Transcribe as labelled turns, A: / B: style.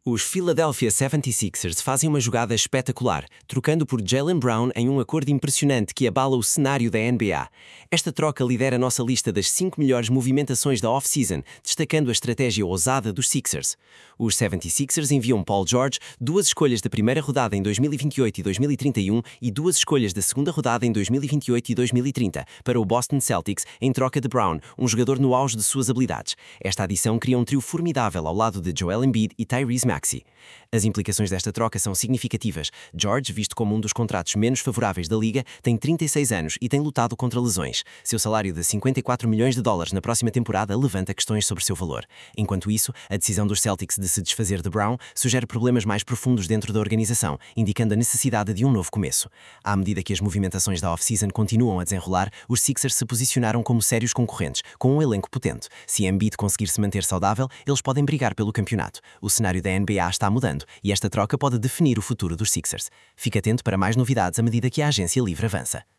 A: Os Philadelphia 76ers fazem uma jogada espetacular, trocando por Jaylen Brown em um acordo impressionante que abala o cenário da NBA. Esta troca lidera a nossa lista das 5 melhores movimentações da off-season, destacando a estratégia ousada dos Sixers. Os 76ers enviam Paul George, 2 escolhas da primeira rodada em 2028 e 2031 e 2 escolhas da segunda rodada em 2028 e 2030 para o Boston Celtics em troca de Brown, um jogador no auge de suas habilidades. Esta adição cria um trio formidável ao lado de Joel Embiid e Tyrese Maxey. As implicações desta troca são significativas. George, visto como um dos contratos menos favoráveis da liga, tem 36 anos e tem lutado contra lesões. Seu salário de 54 milhões de dólares na próxima temporada levanta questões sobre seu valor. Enquanto isso, a decisão dos Celtics de se desfazer de Brown sugere problemas mais profundos dentro da organização, indicando a necessidade de um novo começo. À medida que as movimentações da off-season continuam a desenrolar, os Sixers se posicionaram como sérios concorrentes, com um elenco potente. Se Embiid conseguir se manter saudável, eles podem brigar pelo campeonato. O cenário da NBA está mudando e esta troca pode definir o futuro dos Sixers. Fique atento para mais novidades à medida que a agência livre avança.